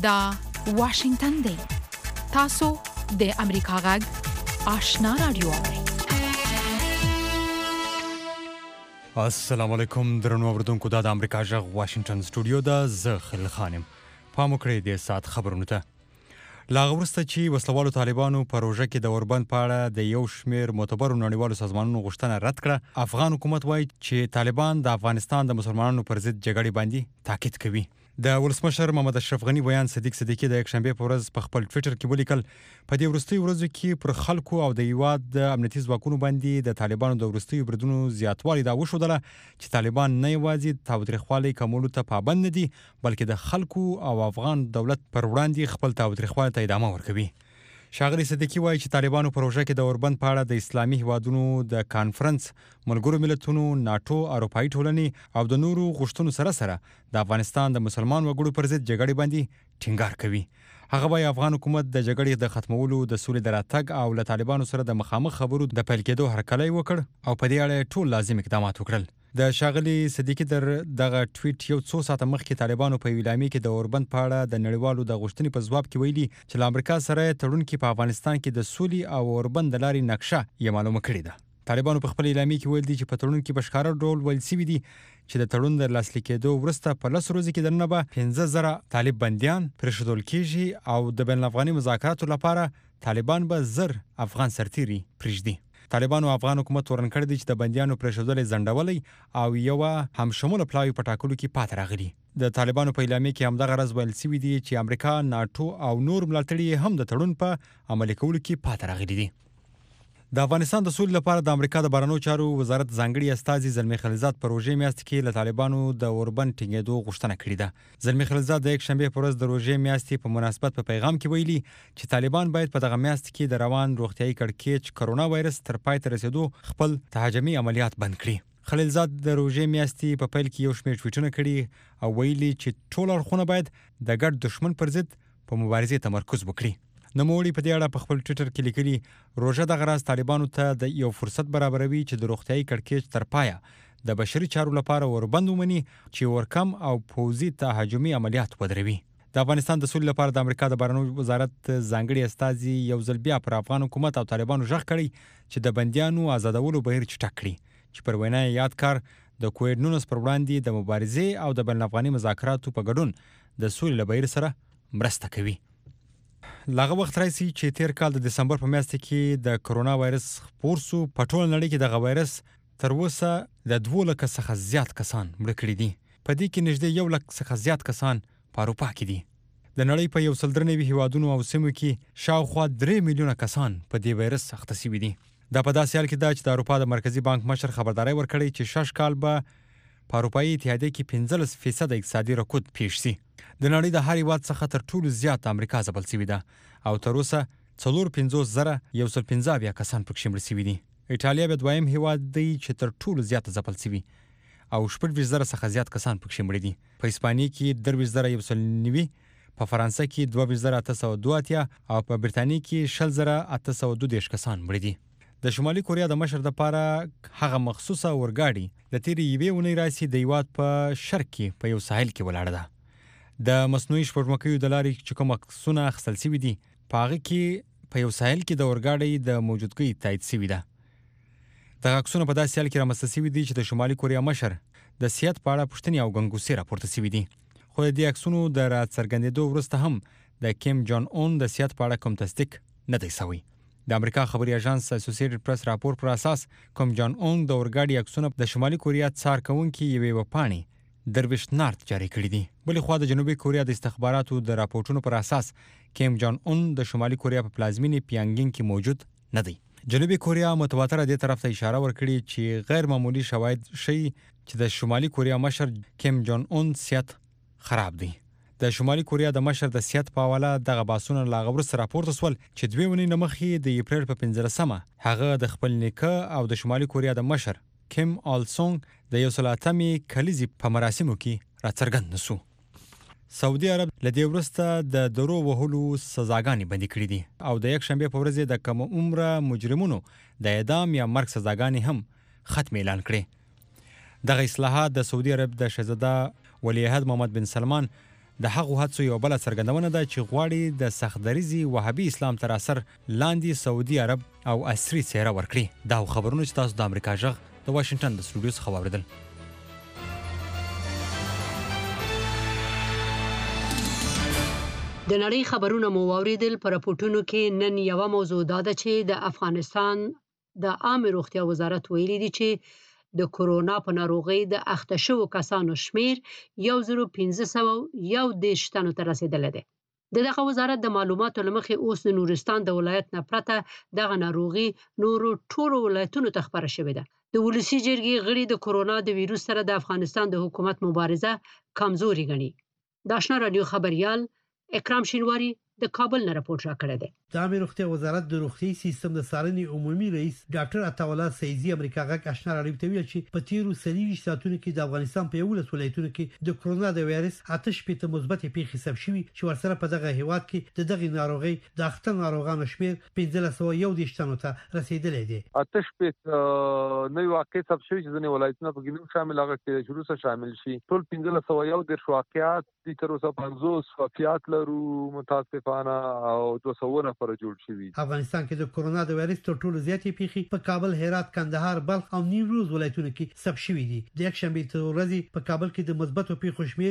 دا واشنگتن دی تاسو د امریکا غږ آشنا رادیو السلام علیکم درنو اوریدونکو دا د امریکا غږ واشنگتن سټوډیو دا زه خلیل خانم پام وکړئ د سات خبرونو ته لا غوسته چې وسلوالو طالبانو پروژه کې د اوربند په اړه د یو شمیر معتبرو نړیوالو سازمانونو غوښتنه رد کړه افغان حکومت وایي چې طالبان د افغانستان د مسلمانانو پر ضد جګړې باندې تاکید کوي د ولسمشر محمد اشرف غنی بیان صدیق صدیقی د یکشنبه په ورځ په خپل ټوئیټر کې ولیکل په دې وروستیو ورځو کې پر خلکو او د هیواد د امنیتي ځواکونو باندې د طالبانو د وروستیو بریدونو زیاتوالی دا وښودله چې طالبان نه یوازې تاوتریخوالي کمولو ته پابند نه دي بلکې د خلکو او افغان دولت پر وړاندې خپل تاوتریخوالي ته ادامه ورکوي شاغلی صدیقی وایي چې طالبانو پروژه کې د اوربند په اړه د اسلامي هیوادونو د کانفرنس ملګرو ملتونو ناتو اروپایي ټولنې او د نورو غوښتنو سره د افغانستان د مسلمان وګړو پر ضد جګړې باندې ټینګار کوي هغه وایي افغان حکومت د جګړې د ختمولو د سولې د راتګ او له طالبانو سره د مخامخ خبرو د پیل کېدو هرکلی وکړ او په دې اړه ټول لازم اقدامات وکړل د شاغلی صدیقی دغه ټویټ یو څو ساعته مخکې طالبانو په ویلامي کې د اوربند په اړه د نړیوالو د غوښتنې په ځواب کې ویلي چې له امریکا سره تړون کې په افغانستان کې د سولې او اوربند د لارې نقشه یې معلومه کړې ده طالبانو په خپل اعلامیه کې ویل دي چې په تړون کې په ښکاره ډول ویل شوي دي چې د تړون د لاسلیک کېدو وروسته په 10 ورځې کې دننه به 15,000 طالب بندیان پرېښودل کېږي او د بین الافغاني مذاکراتو لپاره طالبان به 1000 افغان سرتیري پرېږدي طالبانو افغان حکومت ورن کړی دی چې د بندیانو پرېښودل ځنډولی او یو همشموله پلاوی په ټاکلو کې پاتې راغلي د طالبانو په اعلامیه کې همدغه راز ویل شوي دي چې امریکا ناتو او نور ملاتړي هم د تړون په عملي کولو کې پاتې راغلي دي د افغانستان د سولې لپاره د امریکا د بهرنیو چارو وزارت ځانګړي استازي زلمی خلیلزاد په روژې میاشت کې له طالبانو د اوربند ټینګېدو غوښتنه کړې ده زلمی خلیلزاد د یکشنبه په ورځ د روژې میاشتې په مناسبت په پیغام کې ویلي چې طالبان باید په دغه میاشت کې د روان روغتیایي کړکېچ کرونا وایرس تر پای ته رسېدو خپل تهاجمي عملیات بند کړي خلیلزاد د روژې میاشتې په پیل کې یو شمېر ټویټونه کړي او ویلي چې ټول اړخونه باید د ګډ دښمن پر ضد په مبارزې تمرکز وکړي نوموړي په دې اړه په خپل ټویټر کې لیکلي روژه دغه راز طالبانو ته د یو فرصت برابروي چې د روغتیایي کړکېچ تر پایه د بشري چارو لپاره اوربند ومني چې ورکم او پوځي تهاجمي عملیات ودروي د افغانستان د سولې لپاره د امریکا د بهرنیو وزارت ځانګړي استازي یو ځل بیا پر افغان حکومت او طالبانو غږ کړی چې د بندیانو آزادولو بهیر چټک کړي چې پر وینا یاد کار د کووډ-19 پر وړاندې د مبارزې او د بین الافغاني مذاکراتو په ګډون د سولې له بهیر سره مرسته کوي لاغه وخت راځي چې تیر کال د دسمبر په میاشت کې د کرونا وایرس خپور سو په ټول نړۍ کې دغه وایرس تر اوسه د 200,000 څخه زیات کسان مړه کړي دي په دې کې نږدې 100,000 څخه زیات کسان په اروپا کې دي د نړۍ په 193 هیوادونو او سیمو کې شاوخوا 3 میلیونه کسان په دې وایرس اخته شوي دي دا په داسې حال کې ده چې د اروپا د مرکزی بانک مشر خبرداري ورکړې چې 6 کال به په اروپایي اتحادیه کې 15% اقتصادي رکود پیښ شي د نړۍ د هر هیواد څخه تر ټولو زیات امریکا ځپل شوې ده او تر اوسه 450,115 کسان پکې مړه شوي دي ایټالیا به دویم هیواد دی چې تر ټولو زیات ځپل شوی او 14,000 څخه زیات کسان پکې مړه دي په اسپانیا کې 3,190 په فرانسه کې 2,882 او په برتانیې کې 6,822 کسان مړه دي د شمالي کوریا د مشر د پاره هغه مخصوصه اورګاډي د تیرې یوې اونۍ راسي د هیواد په شرق کې په یو ساحل کې ولاړه ده د مصنوعي سپوږمکیو د لارې چې کوم عکسونه اخیستل شوي دي په هغه کې په یو ساحل کې د اورګاډي د موجودګۍ تایید شوې ده دغه عکسونه په داسې حال کې رامنځته شوي دي چې د شمالي کوریا مشر د صحت په اړه پوښتنې او ګنګوسې راپورته شوي دي خو د دې عکسونو د راڅرګندېدو وروسته هم د کیم جان اون د صحت په اړه کوم تصدیق نه دی شوی د امریکا خبري اژانس اسوسییټډ پریس راپور پر اساس کوم جان اون د اورګاډي عکسونه د شمالي کوریا څار کوونکي یوې وپاڼې درویش نارت جاری کړی دي بلې خوا د جنوبي کوریا د استخباراتو د راپورټونو پر اساس کیم جان اون د شمالي کوریا په پلازمینې پیانګینګ کې موجود نه دی جنوبي کوریا متواتره دې طرف ته اشاره ورکړي چې غیر معمولی شواهد شي چې د شمالي کوریا مشر کیم جان اون صحت خراب دی د شمالي کوریا د مشر د صحت په حواله دغه باسونه لا غوړسته راپورته سول چې 2 ونې نمخې د اپریل په 15مه هغه د خپل نیکه او د شمالي کوریا د مشر کیم آل سونګ د یو سلاتمي کلیزي په مراسمو کې راڅرګند نسو سعودي عرب لدې ورسته د درو وهلو سزاګانې بندي کړې دي او د یک شنبه په ورځ د کم عمره مجرمونو د اعدام یا مرګ سزاګانې هم ختم اعلان کړې دغه اصلاحات د سعودي عرب د شهزاده ولیعهد محمد بن سلمان د هغو هڅو یو بل څرګندونه ده چې غواړي د سختدریزي وهابي اسلام تر اثر لاندې سعودي عرب او عصري څیره ورکړي. دا خبرونه چې تاسو د امریکا جغ د واشنگټن د سټوډیو څخه واوریدل. د نړۍ خبرونه مو واوریدل. په راپورټونو کې نن یو موضوع دا ده چې د افغانستان د عامه روغتیا وزارت ویلي دی چې د کورونا په ناروغۍ د اخته شوو کسانو شمیر 1511 تنو ته رسیدلی دی. دغه وزارت د معلوماتو له مخې اوس د نورستان د ولایت نه پرته دغه ناروغي نورو ټولو ولایتونو ته خپره شوې ده. د ولسي جرګې غړي د کورونا د ویروس سره د افغانستان د حکومت مبارزه کمزوري ګڼي. د آشنا رادیو خبریال اکرام شینواری د کابل نه راپورټ راکړی دی. د عامه روغتیا وزارت د روغتي سیستم د څارنې عمومي رئیس ډاکټر عطاالله سیزي امریکا غږ آشنا رادیو ته ویل چې په تیرو 30 ساعتونو کې د افغانستان په 11 ولایتونو کې د کورونا د وایرس 8 مثبت پیښې ثبت شوي چې ورسره په دغه هیواد کې د دغه ناروغي د اخته ناروغانو شمیر 1511 تنو ته رسیدلی دی. 8 نوې واقعې ثبت شوي چې ځینې ولایتونه په کې شامل هغه کې شروع سره شامل شي. ټول 1511 واقعات د تر اوسه 50 واقعات لرو متاسفانه او 200 نفر جوړ شوي. افغانستان کې د کورونا د وایرس تر ټولو زیاتې پیښې په کابل، هرات، کندهار، بلخ او نیمروز ولایتونو کې ثبت شوي دي. د یکشنبه تر ورځې په کابل کې د مثبتو پیښو شمیر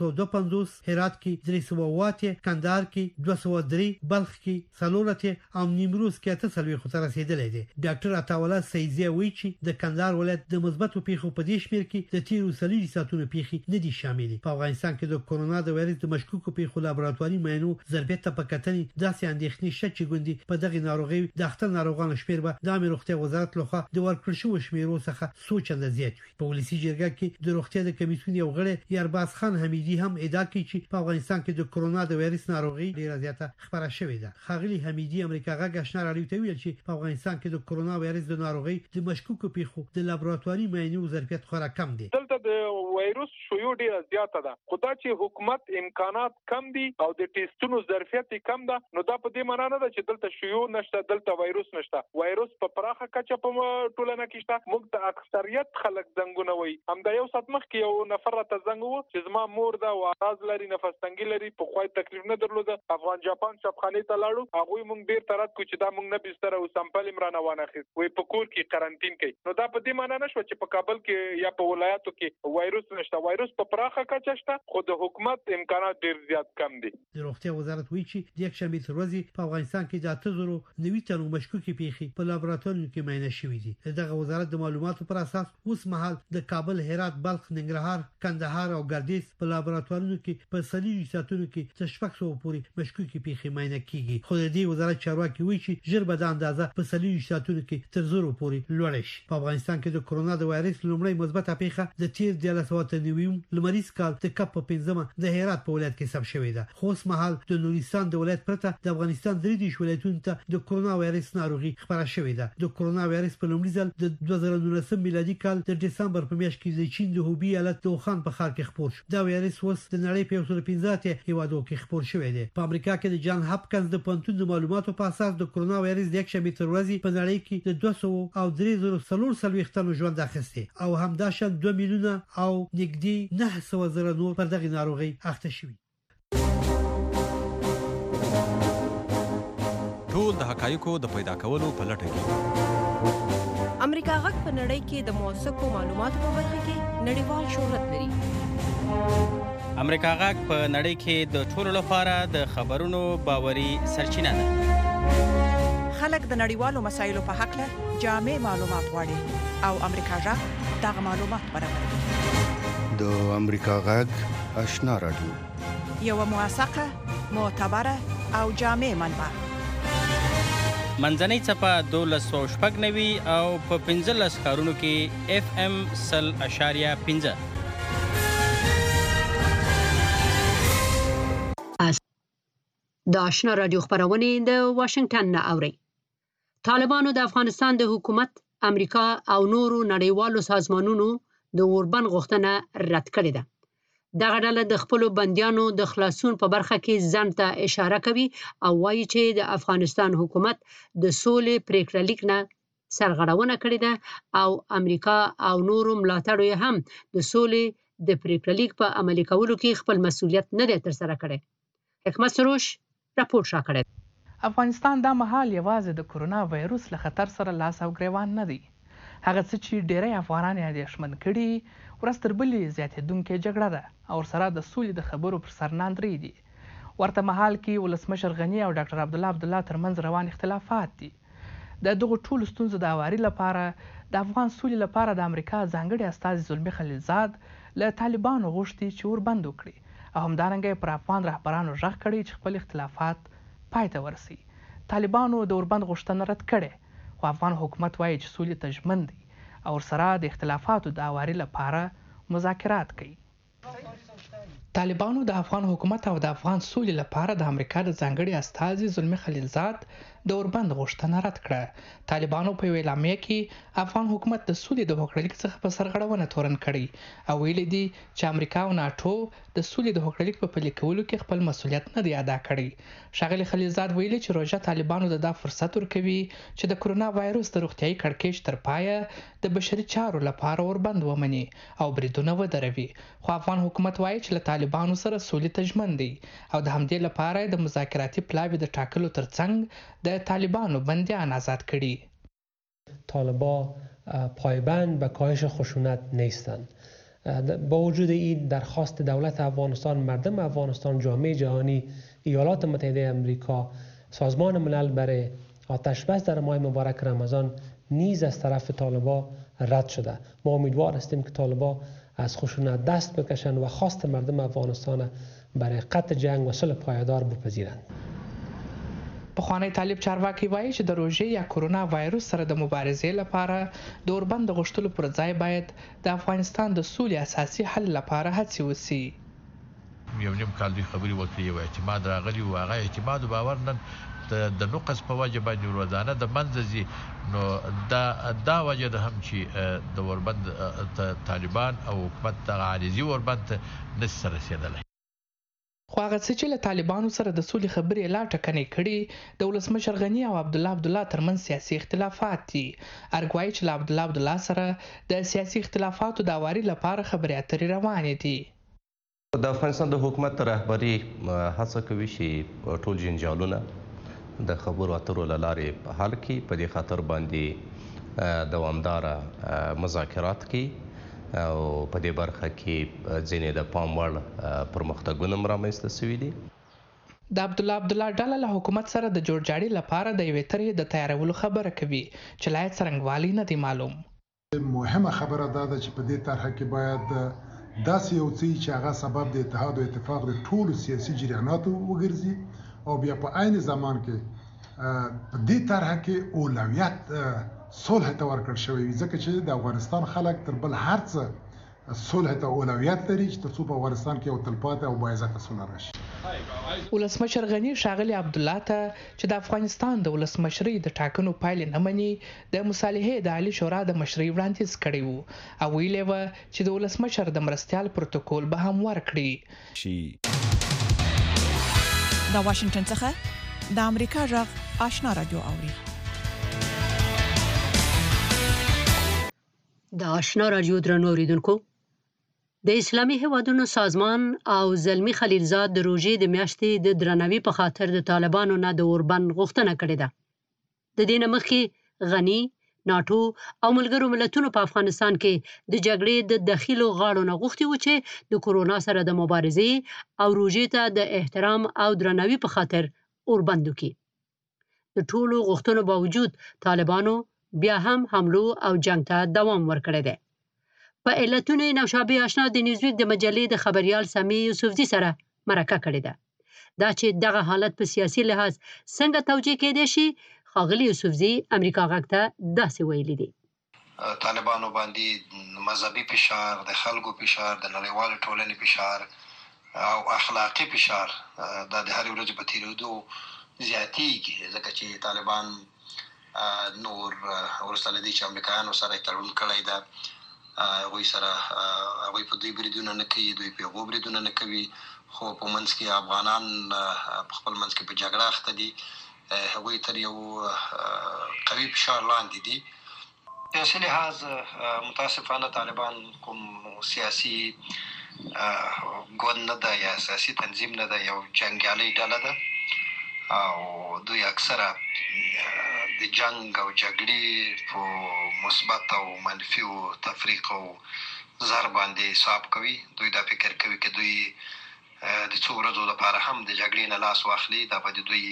352، هرات کې 308، کندهار کې 203، بلخ کې 4 او نیمروز کې 8 ته رسیدلی دی. ډاکټر عطاالله سیزي وایي چې د کندهار ولایت د مثبتو پیښو په دې شمیر کې د تیرو 30 ساعتونو پیښې نه دي شاملې. په افغانستان کې د کورونا د وایرس د مشکوکو پیښو لابراتواري معاینو ظرفیت ته په کتنې داسې اندېښنې شته چې ګوندې په دغه ناروغي د اخته ناروغانو شمیر به د عامه روغتیا وزارت لخوا د ورکړل شوو شمیرو څخه څو چنده زیات وي. په ولسي جرګه کې د روغتیا د کمیسیون یو غړی یارباز خان حمیدي هم ادعا کوي چې په افغانستان کې د کورونا د وایرس ناروغي ډیره زیاته خبره شوې ده. ښاغلي حمیدي امریکا غږ آشنا رادیو ته ویل چې په افغانستان کې د کورونا وایرس د ناروغي د مشکوکو پیښو د لابراتواري معاینو ظرفیت خورا کم دی. دلته د وایروس شیوع ډیره زیاته ده. خدا چې حکومت امکانات کم دي او د ټیسټونو ظرفیت کم ده، نو دا په دې معنی نه ده چې دلته شیوع نشته، دلته وایروس نشته. وایروس په پراخه کچه په ټولنه کې شته. موږ د اکثریت خلک زنګونه وي. همدا یو سات مخکې یو نفر راته زنګ وو چې زما مور دا واراز لري، نفس تنګي لري، په خوای تکلیف نه درلوده. افغان جاپان شپخانه ته لاړو، هغه موږ بیر ترات کو چې دا موږ نه بستر او سمپل عمران وانه وي په کور کې قرنټین کوي. نو دا په دې معنی نشو چې په کابل کې یا په ولایتو کې وایروس نشته. وایروس په پراخه کچه شته، خو د حکومت امکانات ډیر زیات کم دي. د روغتیا وزارت وایي چې د یکشنبه تر ورځې په افغانستان کې د 8090 تنو مشکوکې پیښې په لابراتوارونو کې معاینه شوې دي. دغه وزارت د معلوماتو پر اساس اوس مهال د کابل، هرات، بلخ، ننګرهار، کندهار او ګردیز په لابراتوارونو کې په 30 ساعتونو کې تر 600 پورې مشکوکې پیښې معاینه کیږي. خو د دې وزارت چارواکي وایي چې ژر به د اندازه په 30 ساعتونو کې تر 0 پورې لوړ شي. په افغانستان کې د کورونا د وایرس لومړی مثبته پیښه د تیر 1990 لمریز کال د کپ په 15 د هرات په ولایت کې ثبت شوې ده. خو اوس مهال د نورستان د ولایت پرته د افغانستان 3 ولایتونو ته د کورونا وایرس ناروغي خبره شوې ده. د کورونا وایرس په لومړي ځل د 2019 میلادي کال د دسمبر په میاشت کې د چین د هوبي ایالت د وخان په ښار کې خپور شو. دا وایرس اوس د نړۍ په 115 هیوادو کې خپور شوی دی. په امریکا کې د جان هاپکنز د پوهنتون د معلوماتو په اساس د کورونا وایرس د یکشنبه تر ورځې په نړۍ کې د 200 او 3,440 تنو ژوند اخیستی او همداشان 2 میلیونه او نږدې 900,000 نور پر دغه ناروغي اخته شوي. ټول د حقایقو د پیدا کولو په لټه کې امریکا غږ په نړۍ کې د موثقو معلوماتو په برخه کې نړیوال شهرت لري. امریکا غږ په نړۍ کې د ټولو لپاره د خبرونو باوري سرچینه ده. خلک د نړیوالو مسایلو په حق له جامع معلومات غواړي او امریکا غږ دغه معلومات برابروي. د امریکا غږ آشنا رادیو، یو موثقه، معتبره او جامع منبع. منځنۍ څپه 1290 او په 15 ښارونو کې FM 100.5. د آشنا رادیو خبرونه د واشنگټن نه اوري. طالبانو د افغانستان د حکومت، امریکا او نورو نړیوالو سازمانونو د اوربند غوښتنه رد کړې ده. دغه ډله د خپل بنديانو د خلاصون په برخه کې ځان ته اشاره کوي او وایي چې د افغانستان حکومت د سولې پریکړه لیک نه سرغړونه کړې ده او امریکا او نورو ملاتړو هم د سولې د پریکړه لیک په عملي کولو کې خپل مسؤلیت نه دی ترسره کړی. حکمت سروش راپور شاکړی. افغانستان دا مهال یوازې د کرونا وایروس له خطر سره لاس او ګریوان نه دی. هغه څه چې ډیری افغانان یې اندېښمن کړي ورځ تر بلې زیاتېدونکې جګړه ده او ورسره د سولې د خبرو پر سر ناندرۍ دي. ورته مهال کې ولسمشر غني او ډاکټر عبدالله ترمنځ روان اختلافات دي. د دغو ټولو ستونزو د هواري لپاره د افغان سولې لپاره د امریکا ځانګړي استازي زلمي خلیلزاد له طالبانو غوښتي چې وربند وکړي او همدارنګه یې پر افغان رهبرانو غږ کړی چې خپل اختلافات پای ته ورسوي. طالبانو د اوربند غوښتنه رد کړې، خو افغان حکومت وایي چې سولې ته ژمن دی او ورسره د اختلافاتو د هواري لپاره مذاکرات کوي. طالبانو د افغان حکومت او د افغان سولې لپاره د امریکا د ځانګړي استازي زلمي خلیلزاد د اوربند غوښتنه رد کړه. طالبانو په یوه اعلامیه کې افغان حکومت د سولې د هوکړلیک څخه په سرغړونه تورن کړی او ویلي دي چې امریکا او ناټو د سولې د هوکړلیک په پلي کولو کې خپل مسؤلیت نه دی ادا کړی. ښاغلي خلیلزاد ویلي چې روژه طالبانو ته دا فرصت ورکوي چې د کرونا وایروس د روغتیایي کړکېچ تر پایه د بشري چارو لپاره اوربند ومني او بریدونه ودروي. خو افغان حکومت وایي چې له طالبانو سره سولې ته ژمن دی او د همدې لپاره د مذاکراتي پلاوي د ټاکلو ترڅنګ د طالبانو بندیان آزاد کړي. طالبان پایبند به کاهش خشونت نیستند. با وجود این درخواست دولت افغانستان، مردم افغانستان، جامعه جهانی، ایالات متحده امریکا، سازمان ملل برای آتش بس در ماه مبارک رمضان نیز از طرف طالبان رد شده. ما امیدوار هستیم که طالبان از خشونت دست بکشند و خواست مردم افغانستان برای قطع جنگ و صلح پایدار بپذیرند. پخوانی طالب چارواکي وایي چې د روژې یا کرونا وایروس سره د مبارزې لپاره د اوربند غوښتلو پر ځای باید د افغانستان د سولې اساسي حل لپاره هڅې وسي. یو نیم کال دوی خبرې وکړې، یو اعتماد راغلی و، هغه اعتماد او باور نن د نقص په وجه باندې ورځانه د منځه ځي. نو دا وجه ده هم چې د اوربند طالبان او حکومت دغه عاجزي اوربند ته نشي سره رسېدلی. خو هغه څه چې له طالبانو سره د سولې خبرې لا ټکنۍ کړي د ولسمشر غني او عبدالله ترمنځ سیاسي اختلافات دي. ارګ وایي چې له عبدالله سره د سیاسي اختلافاتو د هواري لپاره خبرې اترې روانې دي. د افغانستان د حکومت رهبري هڅه کوي چې ټول جنجالونه د خبرو اترو له لارې حل کړي، په دې خاطر باندې دوامداره مذاکرات کوي او په دې برخه کې ځینې د پام وړ پرمختګونه هم رامنځته سوي دي. د عبدالله ډله له حکومت سره د جوړجاړي لپاره د یوې طرحې د تیارولو خبره کوي چې لا یې څرنګوالی نه دی معلوم. مهمه خبره دا ده چې په دې طرحه کې باید داسې یو څه چې هغه سبب د اتحاد او اتفاق د ټولو سیاسي جریاناتو وګرځي او بیا په عین زمان کې په دې طرحه کې اولویت صلح ته ورکړل شوی وي، ځکه چې د افغانستان خلک تر بل هر څه صلح ته اولویت لري چې ترڅو په افغانستان کې یو تلپاتې او باعزته سوله راشي. ولسمشر غني ښاغلي عبدالله ته چې د افغانستان د ولسمشرۍ د ټاکنو پایلې نه مني د مصالحې د عالي شورا د مشرۍ وړاندیز کړی و او ویلې وه چې د ولسمشر د مرستیال پروتوکول به هم ورکړي. د واشنگټن څخه د امریکا غږ آشنا رادیو اوري. د آشنا رادیو درنو اوریدونکو، د اسلامي هیوادونو سازمان او زلمي خلیلزاد د روژې د میاشتې د درناوي په خاطر د طالبانو نه د اوربند غوښتنه کړې ده. د دې نه مخکې غني، ناټو او ملګرو ملتونو په افغانستان کې د جګړې د دخیلو غاړو نه غوښتي و چې د کرونا سره د مبارزې او روژې ته د احترام او درناوي په خاطر اوربند وکړي. د ټولو غوښتنو باوجود طالبانو بیا هم حملو او جنگ ته دوام ورکړی دی. په علتونو نوشابه آشنا د نیوزویک د مجلې د خبریال سمی یوسفزي سره مرکه کړې ده. دا چې دغه حالت په سیاسي لحاظ څنګه توجیه کېدای شي، ښاغلي یوسفزي امریکا غږ ته داسې ویلي دي. طالبانو باندې مذهبي فشار، د خلکو فشار، د نړیوال ټولنې فشار او اخلاقي فشار دا د هر ورځ په تیریدو زیاتېږي، ځکه چې طالبان نور ورسره دي چې امریکایانو سره تړون کړی ده، هغوی سره هغوی په دوی بریدونه نه کوي، دوی په هغو بریدونه نه کوي، خو په منځ کې افغانان په خپل منځ کې په جګړه اخته دي، هغوی تر یو قوي فشار لاندې دي. سیاسي لحاظ متاسفانه طالبان کوم سیاسي ګوند نه ده یا سیاسي تنظیم نه ده، یو جنګیالي ډله ده او دوی اکثره د جنگ او جګړې په مثبت او منفي او تفریق او زر باندې حساب کوي. دوی دا فکر کوي چې دوی د څو ورځو لپاره هم د جګړې نه لاس واخلي، دا به د دوی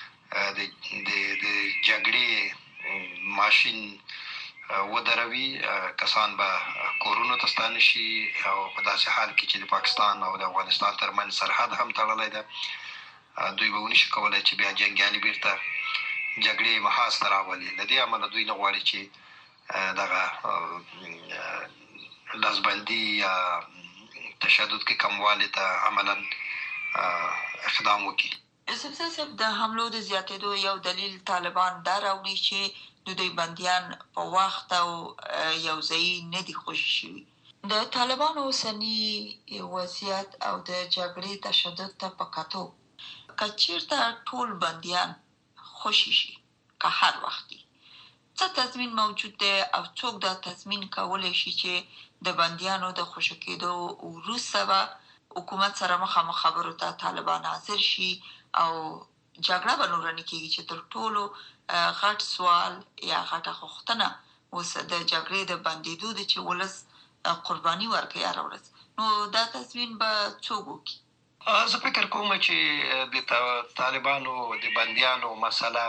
د جګړې ماشین ودروي، کسان به کورونو ته ستانه شي او په داسې حال کې چې د پاکستان او د افغانستان ترمنځ سرحد هم تړلی ده، دوی به ونشي کولی چې بیا جنګیالي بیرته جګړې محاذ ته راولي. له دې امله دوی نه غواړي چې دغه لاسبندي یا تشدد کې کموالی ته عملا اقدام وکړي. یوسفزای صاحب، د حملو د زیاتېدو یو دلیل طالبان دا راوړي چې د دوی بندیان په وخت او یو ځای نه دي خوشي شوي. د طالبانو اوسني وضعیت او د جګړې تشدد ته په کتو که چېرته ټول بندیان خوشي شي که هر وختي، څه تضمین موجود دی او څوک دا تضمین کولی شي چې د بندیانو د خوشي کېدو وروسته به حکومت سره مخامخ خبرو ته طالبان حاضر شي او جګړه به نوره نه کېږي چې تر ټولو غټ سوال یا غټه غوښتنه اوس د جګړې د بندېدو ده چې ولس قرباني ورکوي هره ورځ، نو دا تضمین به څوک وکړي؟ زه فکر کوم چې د طالبانو د بندیانو مسله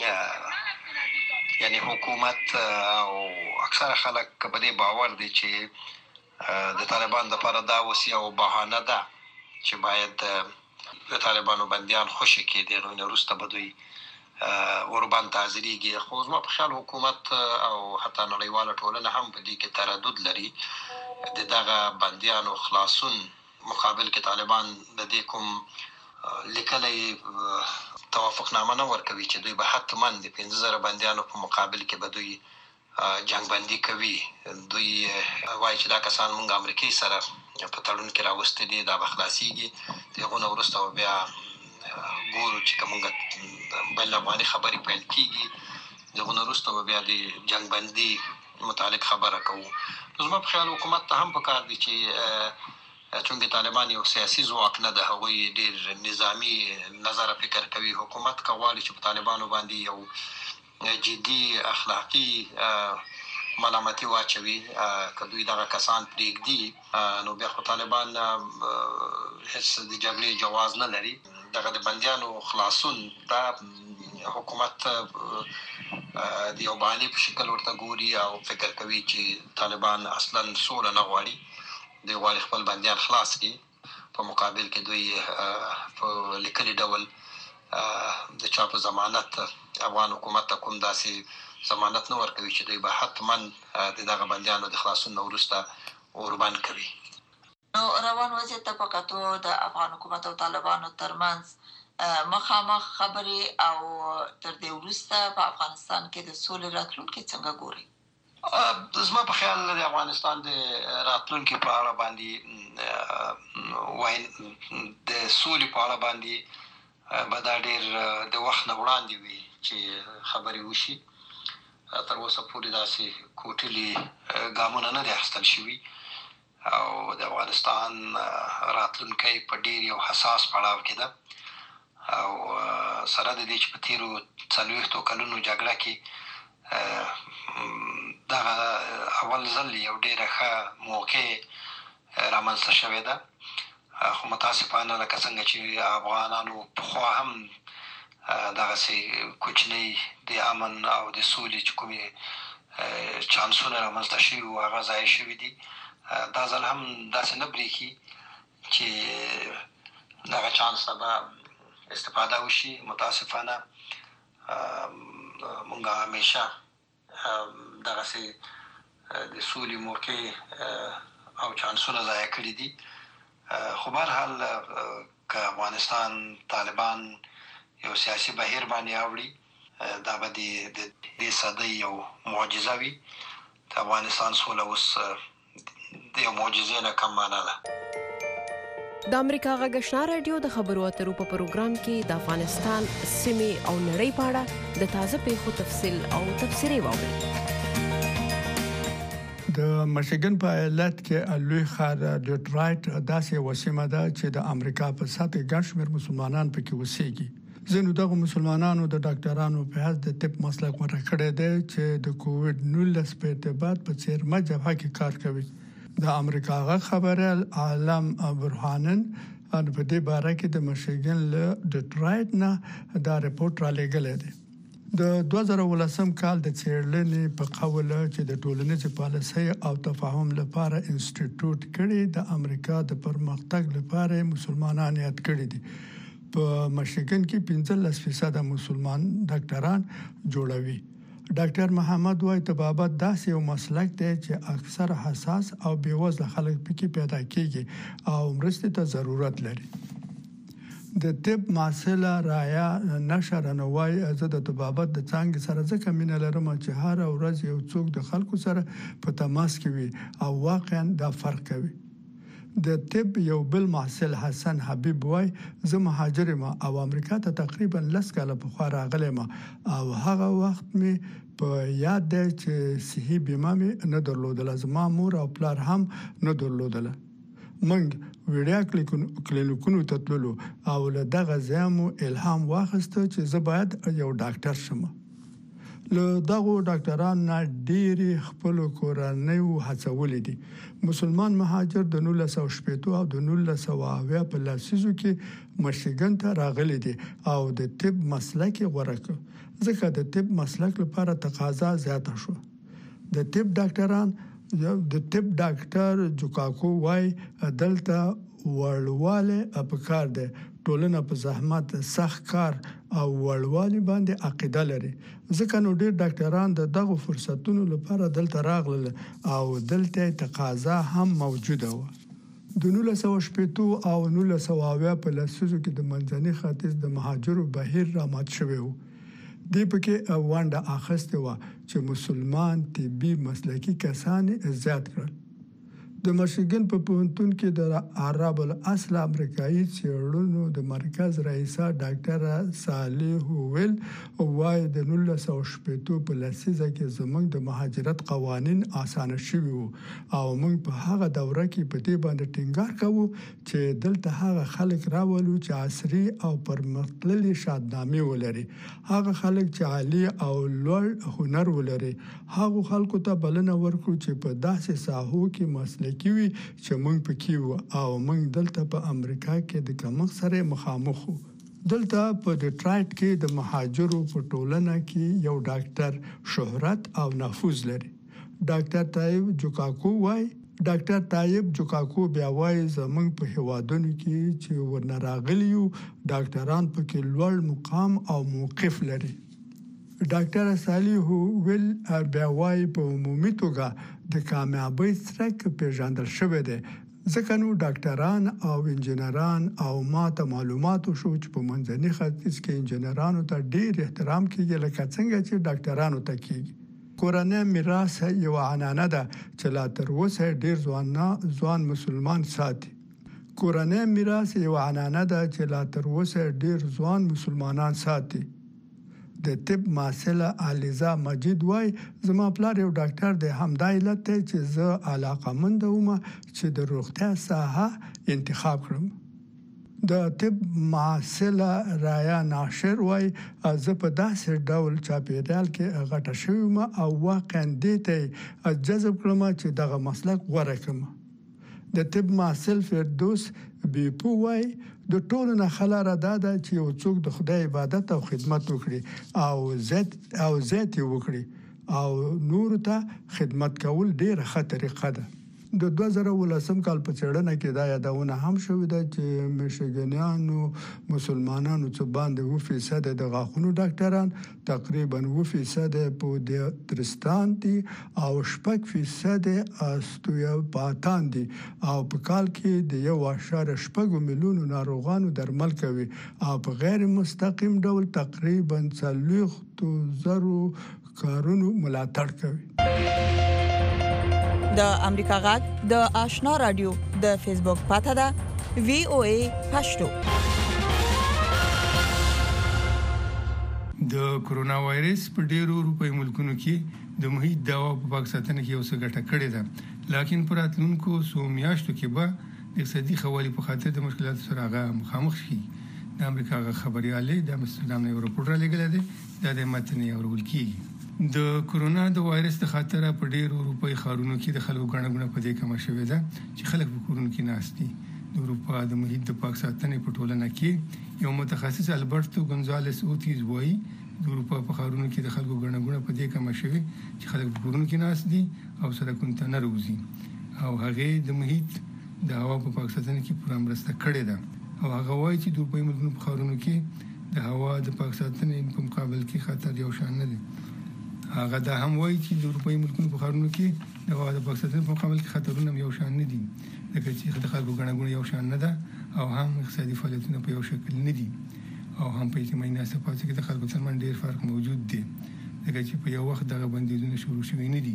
یعنی حکومت او اکثره خلک په دې باور دي چې د طالبان لپاره دا وسیله او بهانه ده چې باید د طالبانو بندیان خوشي کړي، نو وروسته به دوی ورباندې حاضرېږي. خو زما په خیال حکومت او حتی نړیواله ټولنه هم په دې کې تردد لري. د دغه بندیانو خلاصون مقابل کې طالبان د دې کوم لیکلی توافقنامه نه ورکوي چې دوی به حتما د 15,000 بندیانو په مقابل کې به دوی جنگ بندي کوي. دوی وایي چې دا کسان مونږ امریکای سره په تړون کې راوستي دي، دا به خلاصېږي، د هغو نه وروسته بیا ګورو چې که مونږ بین افغاني خبرې پیل کېږي، د هغو نه وروسته به بیا د جنگ بندي متعلق خبره کوو. نو زما په خیال حکومت ته هم پکار دي چې چونکې طالبان یو سیاسي ځواک نه ده، هغوی ډېر نظامي نظره فکر کوي. حکومت که غواړي چې په طالبانو باندې یو جدي اخلاقي ملامتي واچوي، که دوی دغه کسان پرېږدي نو بیا خو طالبان هېڅ د جګړې جواز نه لري. دغه د بندیانو خلاصون دا حکومت د یو بهانې په شکل ورته ګوري او فکر کوي چې طالبان اصلا سوله نه غواړي، دوی غواړي خپل بندیان خلاص کړي، په مقابل کې دوی په لیکلي ډول د چا په ضمانت افغان حکومت ته کوم داسې ضمانت نه ورکوي چې دوی به حتما د دغه بندیانو د خلاصون نه وروسته اوربند کوي. نو روان وضعیت ته په کتو د افغان حکومت او طالبانو ترمنځ مخامخ خبرې او تر دې وروسته په افغانستان کې د سولې راتلونکی څنګه ګوري؟ زما په خیال د افغانستان د راتلونکي په اړه باندې د سولې په اړه باندې به دا ډېر د وخت نه وړاندې وي چې خبرې وشي. تر اوسه پورې داسې کوټلي ګامونه نه دي اخیستل شوي او د افغانستان راتلونکی په ډېر یو حساس پړاو کې ده او سره د دې چې په تېرو 40 کلونو جګړه کې دغه اول ځل یو ډېره ښه موقع رامنځته شوې ده. خو متاسفانه لکه څنګه چې افغانانو پخوا هم دغسې کوچنۍ د امن او د سولې چې کومې چانسونه رامنځته شوي وو هغه ضایع شوي دي. دا ځل هم داسې نه برېښي چې دغه چانس نه به استفاده وشي. متاسفانه مونږ همیشه دغسې د سولې موقع او چانسونه ضایع کړي دي. خو بهرحال که افغانستان طالبان یو سیاسي بهیر باندې اوړي دا به د دې صدۍ یو معجزه وي. د افغانستان سوله اوس د یو معجزې نه کم معنا ده. د امریکا غږ آشنا رادیو د خبرو اترو په پروګرام کې د افغانستان سیمې او نړۍ په اړه د تازه پیښو تفصیل او تبصرې واورئ. د د مشیګن په ایالت کې لوی ښار ډیټرایټ داسې وسیمه ده چې د امریکا په سطح ګڼ شمېر مسلمانان پکې اوسېږي. ځینو دغه مسلمانانو د ډاکټرانو په حیث د طب مسلک غوره کړی دی چې د کووډ-19 په ارتباط په څیرمه جبهه کې کار کوي. د امریکا غږ خبريال عالم برهانن په دې باره کې د مشیګن له ډیټرایټ نه دا رپورت را لېږلی دی. د 2018 کال د څېړنې په قول چې د ټولنیز پالیسۍ او تفاهم لپاره انسټیټیوټ کړي د امریکا د پرمختګ لپاره مسلمانان یاد کړي دي. په مشیګن کې 15% مسلمان ډاکټران جوړوي. ډاکټر محمد وای طبابت داسې یو مسلک دی چې اکثر حساس او بیوزله خلک پکې پیدا کیږي او مرستې ته ضرورت لري. د طب محصله رایا نشرنوای زه د طبابت د څنګه سره ځکه مینه لرم چې هر ورځ یو څوک د خلکو سره په تماس کې وي او واقعا دا فرق کوي. د طب یو بل محصل حسن حبیب وای زه مهاجر یم او امریکا ته تقریبا 10 کاله پخوا راغلم او هغه وخت می په یاد دی چې صحي بیمه مې نه درلودله. زما مور او پلار هم نه درلودله. منګ ویډیا کلینیکونو ته تللو او له دغه ځایمو الهام واخیسته چې زه باید یو ډاکټر شم. له دغه ډاکټرانو نه ډېری خپل کورنۍ هڅولې دي. مسلمان مهاجر د 1980 او د 1990 په لسیزو کې مشیګن ته راغلي دي او د طب مسلک غوړه کړ ځکه د طب مسلک لپاره تقاضا زیاته شو. د طب ډاکټر جوکاکو وای دلته وړواله اپکار ده. ټولنه په زحمت سخت کار او وړوالي باندې عقیده لري. ځکه نو ډېر ډاکټران دغه فرصتونو لپاره دلته راغلل او دلته تقاضا هم موجوده و. د 1980 او 1990 په لسیزو کې د منځني ختیځ د مهاجرو بهیر رامات شوی و. دی پکې وانډه اخسته و چې مسلمان طبي مسلکی کسان زیات کړل. د مشیګن په پوهنتون کې د عرب الاصل امریکایي څېړنو د مرکز رئیسه ډاکټر صالح ویل وای د 1980 په لسیزه کې زموږ د مهاجرت قوانين اسانه شوي وو او موږ په هغه دوره کې په دې باندې ټینګار کوو چې دلته هغه خلک راولو چې عصري او پرمختللي شادنامې ولري. هغه خلک چې عالی او لوړ هنر ولري. هغه خلکو ته بلنه ورکړو چې په داسې ساحو کې مسلک کیوي چې موږ پکې وو او موږ دلته په امریکا کې د کمښت سره مخامخ وو. دلته په ډیټرایټ کې د مهاجرو په ټولنه کې یو ډاکټر شهرت او نفوذ لري. ډاکټر طایب جوکاکو بیا وایي زموږ په هیوادونو کې چې ورنراغلیو ډاکټران پکې لوړ مقام او موقف لري. ډاکټر صالح ویل بیا وایي په عمومي توګه د کامیابی څرک پیژندل شوی دی ځکه نو ډاکټران او انجنیران او ماته معلوماتو شو چې په منځني ختیځ کې انجنیرانو ته ډیر احترام کیږي لکه څنګه چې ډاکټرانو ته کیږي. کورنۍ میراث یو عنعنه ده چې لا تر اوسه ډیر ځوان مسلمان ساتي. کورنۍ میراث یو عنعنه ده چې لا تر اوسه ډیر ځوان مسلمانان ساتي. د طب محصله علیزا مجید وای زما پلار یو ډاکټر دی همدا علت دی چې زه علاقمند وم چې د روغتیا ساحه انتخاب کړم. د طب محصله رایا ناشر وای زه په داسې ډول چاپیریال کې غټه شوم او واقعا دې ته جذب کړم چې دغه مسلک غوره کړم. د طب محصل فردوس بیپو وای د ټولو نه خلاره ده چې یو څوک د خدای عبادت او خدمت وکړي او زیات وکړي او نور ته خدمت کول ډیره ښه طریقه ده. د 2018 کال په څېړنه کې دا یادونه هم شوې ده چې میشیګنیانو مسلمانانو څخه باندې 2% د غاښونو ډاکټران تقریبا 2% په درستان دي او 6% استیوپاتان دي او په کال کې د 1.8 میلیون ناروغانو درمل کوي او په غیر مستقیم ډول تقریبا 400,000 کارونو ملاتړ کوي. د امریکا غږ د آشنا رادیو د فیسبوک پاته ده VOA پښتو. د کورونا وایرس په ډیرو اروپایي ملکونو کې د محیط د هوا په پاک ساتنه کې یو څه ګټه کړې ده، لکن پر راتلونکو څو میاشتو کې به د اقتصادي خوالي په خاطر د مشکلاتو سره هغه مخامخ شي. د امریکا خبريالي د امستردام نه راپور را لګل دي دا د متن یو ورول کیږي. د کورونا د وایرس د خاطر په ډیرو اروپאי ښارونو کې د خلکو غړنګونه په دې کمه شوې ده چې خلک په کورونو کې ناشتي. د اروپا د محیط د پاک ساتنې په ټولنه کې یو متخصص البرتو ګونزالس اوتیز وایي د اروپا په ښارونو کې د خلکو غړنګونه په دې کمه شوې چې خلک په کورونو کې ناشتي او سړکونو ته نه راوځي او هغه د محیط د هوا په پاک ساتنه کې پوره مرسته کړې ده. او هغه وایي چې د اروپאי ملکونو په ښارونو کې د هوا د پاک ساتنې په مقابل کې خطر یو شان نه دی. هغه دا هم وایي چې د اروپאי ملکونو په ښارونو کې د هوا د پاک ساتنې په مقابل کې خطرونه یو شان نه دي، لکه چې د خلکو غړنګونه یو شان نه ده او هم اقتصادي فعالیتونه په یو شکل نه دي او هم په اجتماعي ناڅاپاتو کې د خلکو ترمنځ ډېر فرق موجود دی، لکه چې په یو وخت دغه بندیزونه شروع شوي نه دي.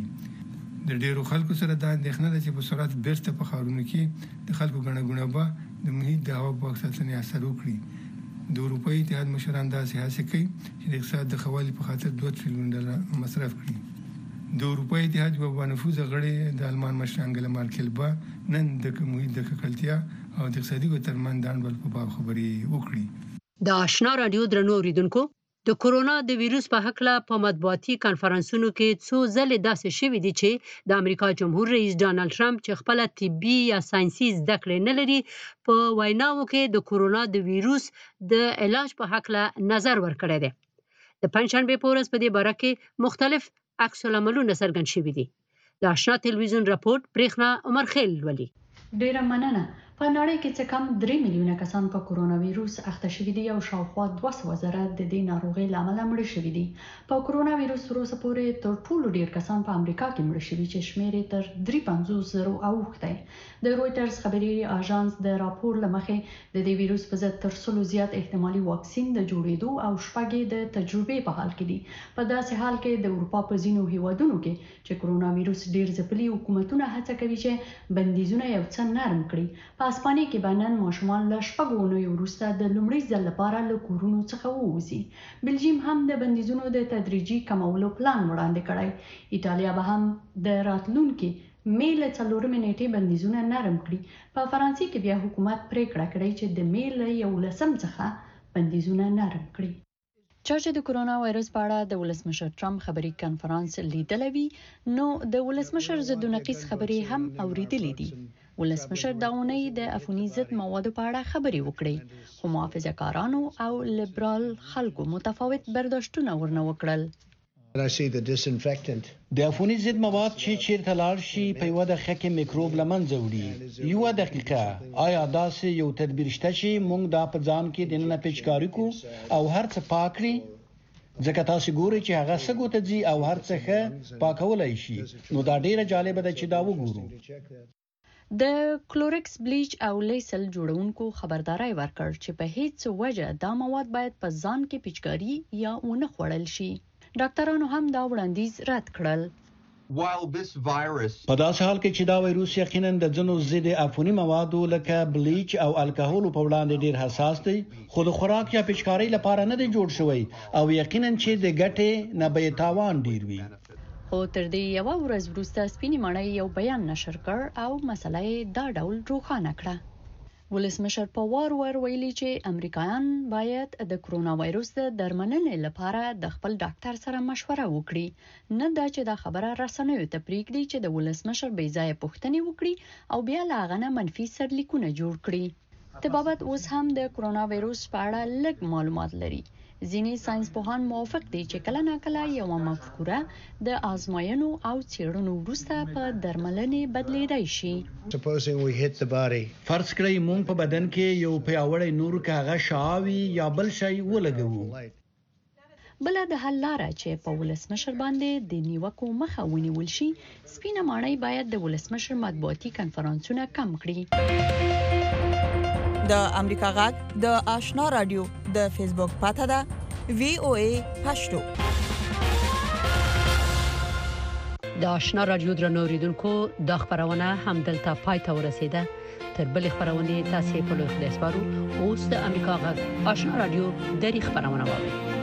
د ډیرو خلکو سره دا اندېښنه ده چې په سرعت بیرته په ښارونو کې د خلکو غړنګونه به د محیط د هوا په پاک ساتنې اثر وکړي. د اروپאי اتحاد مشران داسې هڅې کوي چې د اقتصاد د ښه والي په خاطر $2 تریلیون مصرف کړي. د اروپאי اتحاد یوه بانفوذه غړې د آلمان مشر انګلا مارکل به نن د محیط د ککړتیا او د اقتصادي ترمنځ د انډول په باب خبرې وکړي. د آشنا رادیو درنو اوریدونکو، د کورونا د ویروس په حق له په مطبوعاتي کانفرنسونو کې څو ځلې داسې شوي دي چې د امریکا جمهور رئیس ډانلډ ټرمپ چې خپل طبي یا ساينسي زده کړې نه لري په ویناوو کې د کورونا د ویروس د علاج په حق له نظر ورکړی دی. د پنځشنبه په ورځ په دې باره کې مختلف عکس العملونه څرګند شوي دي. د آشنا ټلویزیون راپورټ برېښنا عمر خیل ولي. ډیره مننه. په نړۍ کې څه کم 3 میلیونه کسان په کورونا ویروس اخته شوي دي او شاوخوا 200 زره د دې ناروغۍ له امله مړه شوي دي. په کورونا ویروس وروسته پورې تر ټولو ډیر کسان په امریکا کې مړه شوي چې شمیر یې تر 350,000 اوښتی. د رويټرز خبري اژانس د راپور لمخې د دې ویروس په ضد تر 100 زیات احتمالي واکسین د جوړېدو او شپږ د تجربې په حال کې دي. په داسې حال کې د اروپا په ځینو هیوادونو کې چې کورونا ویروس ډیر ځپلي حکومتونه هڅه کوي چې بندیزونه یو څه نرم کړي. په اسپانیا کې بنن ماشومان له شپږو اونیو وروسته د لومړي ځل لپاره له کورونو څخه ووځي. بلجیم هم د بندیزونو د تدریجي کمولو پلان وړاندې کړی. ایټالیا به هم د راتلونکي مې له 4 نیټې بندیزونه نرم کړي. په فرانسې کې بیا حکومت پریکړه کړې چې د مې له 11 څخه بندیزونه نرم کړي. چا چې د کورونا وایرس په اړه د ولسمشر ټرمپ خبري کانفرنس لیدلی وي نو د ولسمشر ضد نقیص خبرې هم اوریدلې دي. ولسمشر دا اونۍ د عفوني ضد موادو په اړه خبرې وکړې خو محافظه‌کارانو او لیبرال خلکو متفاوت برداشتونه ورنه وکړل. د عفوني ضد مواد چې چیرته لاړ شي په یوه دقیقه کې میکروب له منځه وړي. یوه دقیقه آیا داسې یو تدبیر شته چې موږ دا په ځان کې دننه پیچکاري کو او هر څه پاک کړي ځکه تاسو ګورئ چې هغه څنګه ته ځي او هر څه ښه پاکولای شي نو دا ډیره جالبه ده چې دا وګورو. د کلورکس بلیچ او لیسل جوړونکو خبرداري ورکړ چې په هیڅ وجه دا مواد باید په ځان کې پیچکاري یا ونه خوړل شي. ډاکټرانو هم دا وړاندیز رد کړل. په داسې حال کې چې دا وایروس یقینا د ځینو ضد عفوني موادو لکه بلیچ او الکحول په وړاندې ډیر حساس دی خو د خوراک یا پیچکاري لپاره نه دی جوړ شوی او یقینا چې د ګټې نه به تاوان ډیر وي. خو تر دې یو ورځ وروسته سپینې ماڼۍ یو بیان نشر کړ او مسله یې دا ډول روښانه کړه. ولسمشر په وار ویلي چې امریکایان باید د کورونا وایروس د درملنې لپاره د خپل ډاکټر سره مشوره وکړي، نه دا چې دا خبره رسنیو ته پریږدي چې د ولسمشر بې ځایه پوښتنې وکړي او بیا له هغه نه منفي سرلیکونه جوړ کړي. طبابت اوس هم د کورونا وایروس په اړه لږ معلومات لري. ځینې ساينس پوهان موافق دي چې کله ناکله یو مفکوره د آزمایښتونو او څېړنو وروسته په درملنې بدلیدای شي. فرض کړئ موږ په بدن کې یو پیاوړی نور کاغه شاوي یا بل شی ولګوو. بل د حل لاره چې په ولسمشر باندې د نیوکو مخه ونیول شي، سپینه ماڼۍ باید د ولسمشر مطبوعاتي کانفرنسونه کم کړي. د امریکا غږ د آشنا رادیو د فیسبوک پاته ده VOA پښتو. د آشنا رادیو درنو اوریدونکو د خبرونه هم دلته پای ته ورسیده. تر بل خبرونه تاسو په لوخ د اسپارو اوس د امریکا غږ آشنا رادیو د خبرونه واورئ.